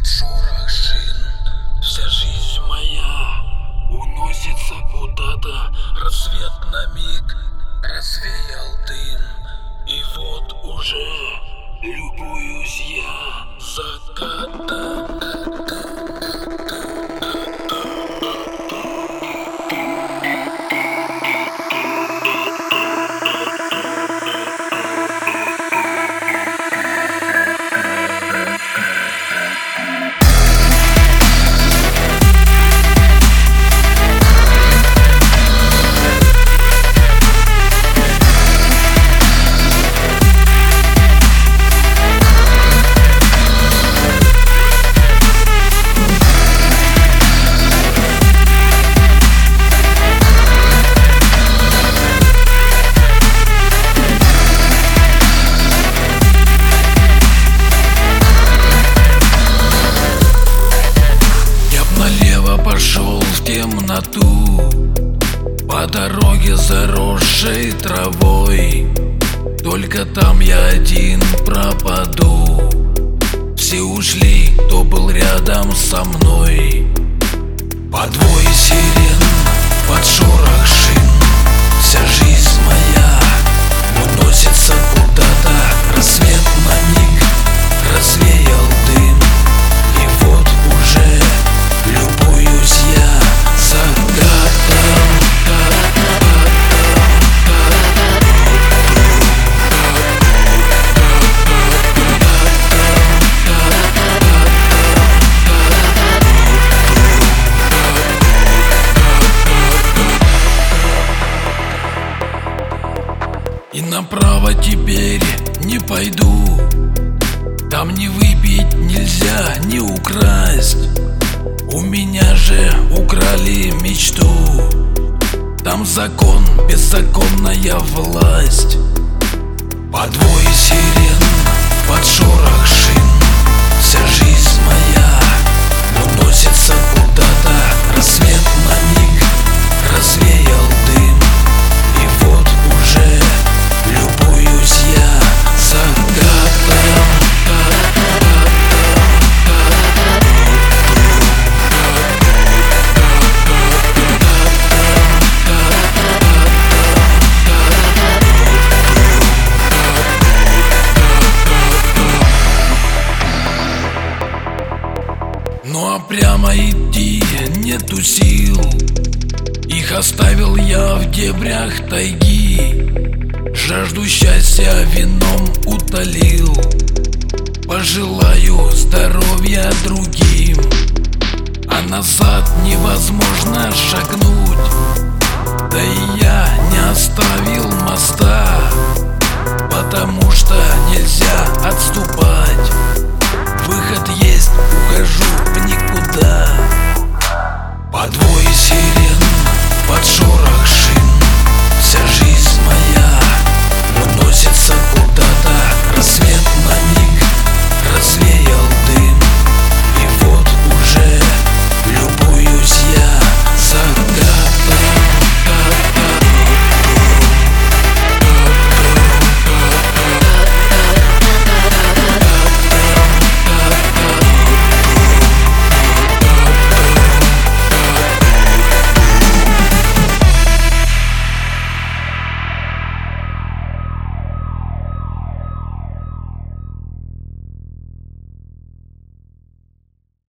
под шорох шин. Вся жизнь моя уносится куда-то, рассвет на миг развеял дым. И вот уже любуюсь я закатом. Пошел в темноту по дороге, заросшей травой. Только там я один пропаду. Все ушли, кто был рядом со мной. Под вой сирен, под шорох шин. Вся жизнь моя уносится куда-то. Рассвет на миг развеял дым. И вот уже любуюсь я закатом. И направо теперь не пойду. Там не выпить нельзя, не украсть. У меня же украли мечту. Там закон, беззаконная власть. Под вой сирен, под шорох шин. Вся жизнь моя уносится куда-то. Рассвет на миг развеял дым. И вот уже любуюсь я закатом. Ну а прямо идти нету сил. Их оставил я в дебрях тайги. Жажду счастья вином утолил. Пожелаю здоровья другим. А назад невозможно шагнуть. Да и я не оставил моста.